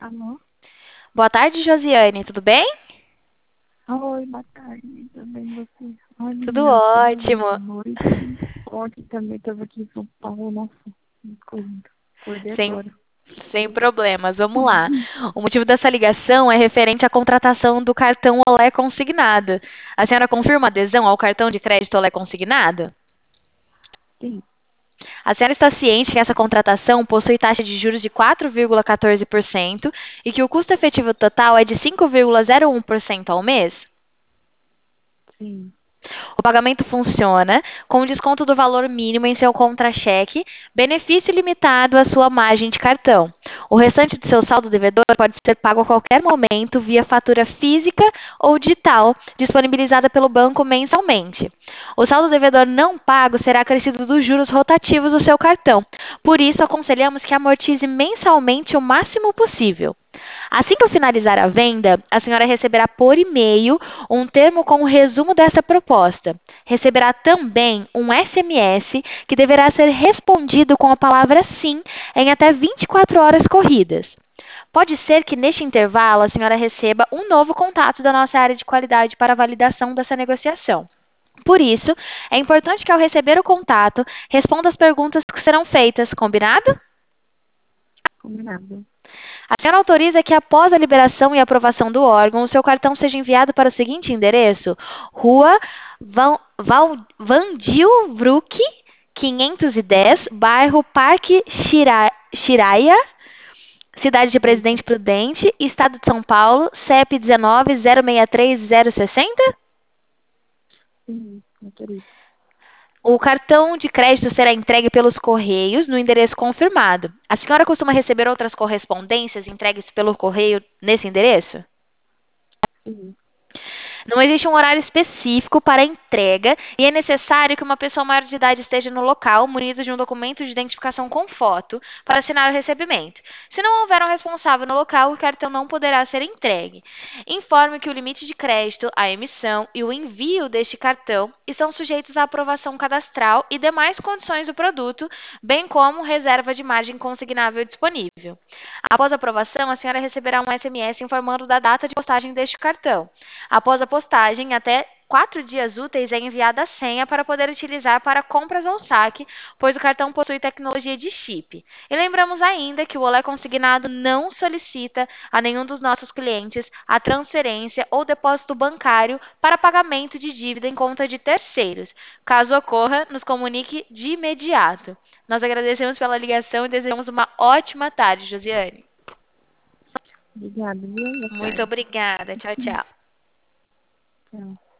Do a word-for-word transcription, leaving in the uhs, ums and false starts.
Alô? Boa tarde, Josiane, tudo bem? Oi, boa tarde, tudo bem você? Ai, Tudo menina, acordei essa ótimo. noite. Ontem também tava aqui em São Paulo, nossa, me correndo. Acordei Sem, agora. sem problemas, vamos lá. O motivo dessa ligação é referente à contratação do cartão Olé Consignado. A senhora confirma a adesão ao cartão de crédito Olé Consignado? Sim, A senhora está ciente que essa contratação possui taxa de juros de quatro vírgula quatorze por cento e que o custo efetivo total é de cinco vírgula zero um por cento ao mês? sim, O pagamento funciona com desconto do valor mínimo em seu contra-cheque, benefício limitado à sua margem de cartão. O restante do seu saldo devedor pode ser pago a qualquer momento via fatura física ou digital, disponibilizada pelo banco mensalmente. O saldo devedor não pago será acrescido dos juros rotativos do seu cartão. Por isso, aconselhamos que amortize mensalmente o máximo possível. Assim que eu finalizar a venda, a senhora receberá por e-mail um termo com o resumo dessa proposta. Receberá também um S M S que deverá ser respondido com a palavra sim em até vinte e quatro horas corridas. Pode ser que neste intervalo a senhora receba um novo contato da nossa área de qualidade para validação dessa negociação. Por isso, é importante que ao receber o contato, responda as perguntas que serão feitas, combinado? combinado. A senhora autoriza que, após a liberação e aprovação do órgão, o seu cartão seja enviado para o seguinte endereço: Rua Van, Val, Vandilvruc, quinhentos e dez, bairro Parque Xira- Xiraia, cidade de Isso, Presidente Prudente, Estado de São Paulo, C E P dezenove, zero seis três, zero seis zero? sim, autorizo. O cartão de crédito será entregue pelos correios no endereço confirmado. A senhora costuma receber outras correspondências entregues pelo correio nesse endereço? Sim, Não existe um horário específico para a entrega e é necessário que uma pessoa maior de idade esteja no local, munido de um documento de identificação com foto, para assinar o recebimento. Se não houver um responsável no local, o cartão não poderá ser entregue. Informe que o limite de crédito, a emissão e o envio deste cartão estão sujeitos à aprovação cadastral e demais condições do produto, bem como reserva de margem consignável disponível. Após a aprovação, a senhora receberá um S M S informando da data de postagem deste cartão. Após a postagem, até quatro dias úteis é enviada a senha para poder utilizar para compras ou saque, pois o cartão possui tecnologia de chip. E lembramos ainda que o Olé Consignado não solicita a nenhum dos nossos clientes a transferência ou depósito bancário para pagamento de dívida em conta de terceiros. Caso ocorra, nos comunique de imediato. Nós agradecemos pela ligação e desejamos uma ótima tarde, Josiane. obrigada, viu? Boa Muito tarde. obrigada. Tchau, tchau. Tchau.